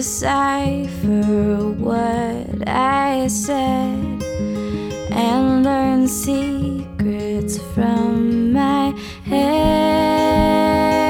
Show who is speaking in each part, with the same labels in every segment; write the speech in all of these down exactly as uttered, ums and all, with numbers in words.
Speaker 1: decipher what I said and learn secrets from my head.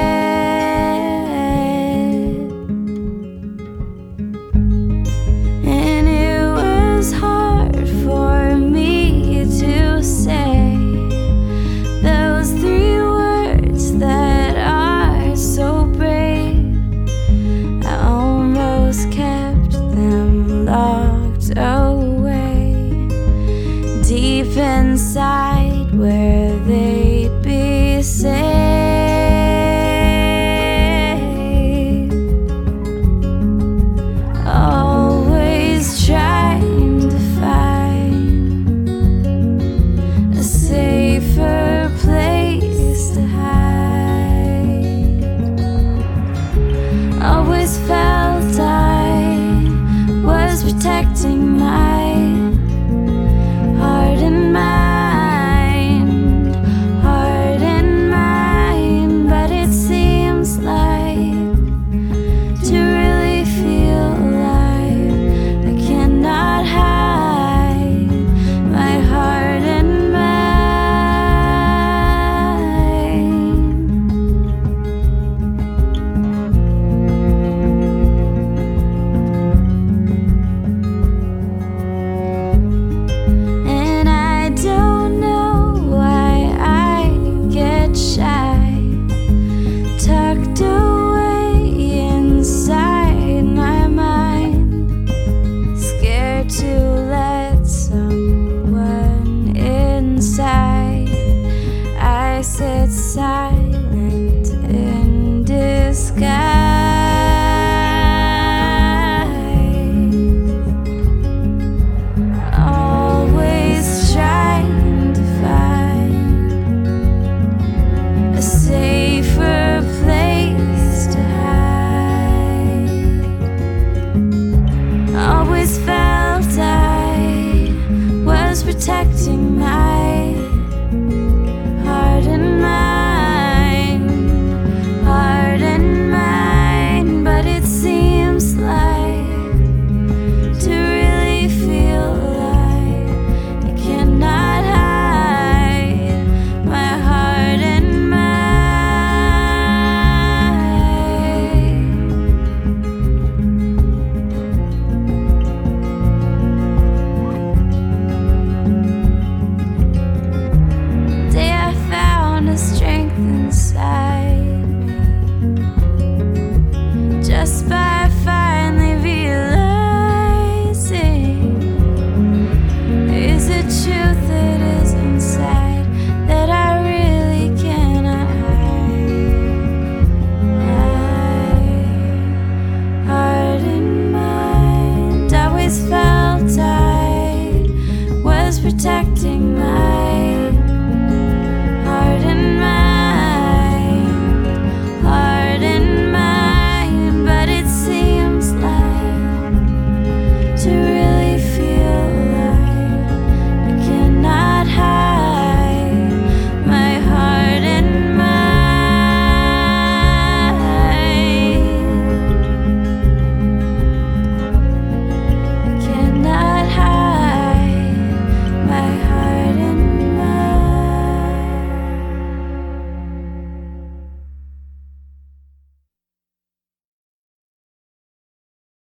Speaker 1: And it was hard for me to say those three words that are so brave. I almost kept them locked away deep inside where they'd be safe. Always trying to find a safer place to hide. Always felt I was protecting my heart and mind, heart and mind. But it seems like to really feel alive, I cannot hide my heart and And I don't know why I get shy, tucked away inside my mind, scared to let someone inside. I sit silent in disguise. Always trying to find a safer place to hide. Always felt I was protecting my heart and mind, heart and mind. But it seems like to really feel alive, I cannot hide my heart and mind. Day I found a strength inside.